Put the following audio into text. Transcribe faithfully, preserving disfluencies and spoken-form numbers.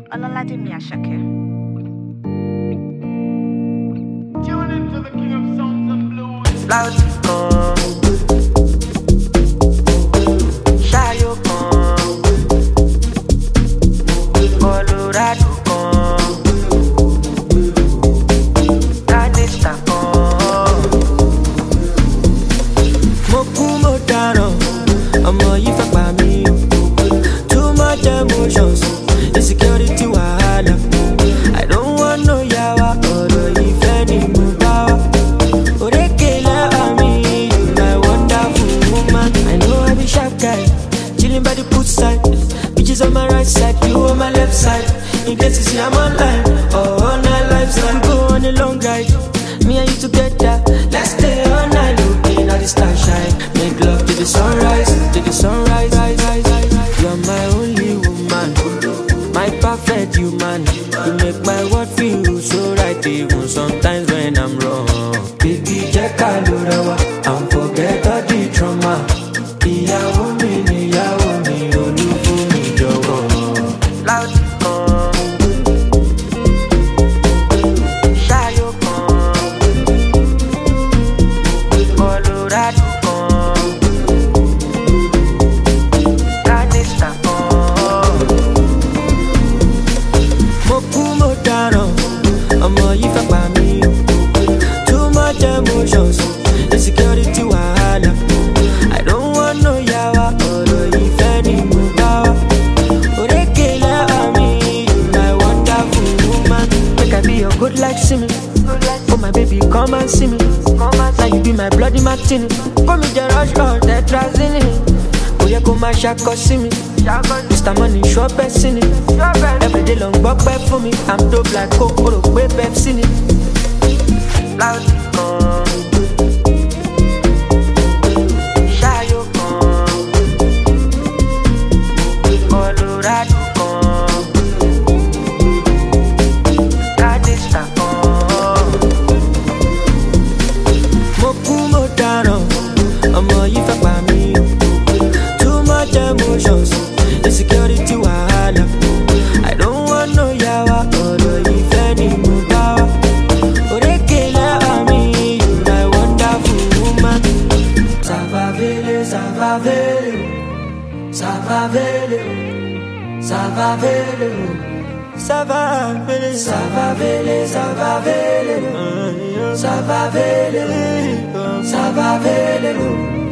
Olaladimi Ashake. Tune into the king of sounds and blues. Loud come, Shayo come, Colorado come, Canista come. Moku Modano, ọmọ yìí fẹ́ pa mí. Too much emotions, insecurity wahala. I don't want no yawa, ọ̀rọ̀ ìfẹ́ ni mo bá wá. Orekele ami, you my wonderful woman. I know I be sharp guy, chilling by the poolside. Bitches on my right side, you on my left side. In case you see I'm online, or on my lifestyle. We go on a long ride, me and you together. Let's stay all night, looking at the starshine. Make love to the sunrise, to the sunrise. Rise, rise, rise, rise. You're my only woman, my perfect human. You make my world feel so right, even sometimes when I'm wrong. Baby, check out and forget all the trauma. Ìyàwó mi ni ìyàwó mi, olúfún mi jọ̀wọ́. Loud come, Shayo come, Colorado come, Canista come. Moku Modano, ọmọ yìí fẹ́ pa mí. Too much emotions, insecurity wahala. I don't want no yawa, ọ̀rọ̀ ìfẹ́ ni mo bá wá. Orekele ami, you my wonderful woman. Make I be your good like Simi. Oh my baby, come and see me. Now you be my bloody martini. Call me the rush on the trazini. Oh yeah, go my shako see me. Mister Money, sure person. Every day long buck back for me. I'm dope like Coke, or way Pepsi. Loud come, Shayo come, Colorado come, Canista come. Moku Modano, ọmọ yìí fẹ́ pa mí. Too much emotions, insecurity wahala. I don't want no yawa, ọ̀rọ̀ ìfẹ́ ni mo bá wá. Orekele ami, you my wonderful woman. Ça va vele, ça va vele, ça va vele, ça va vele, ça va vele, ça va vele, ça va vele, ça va vele, ça va vele.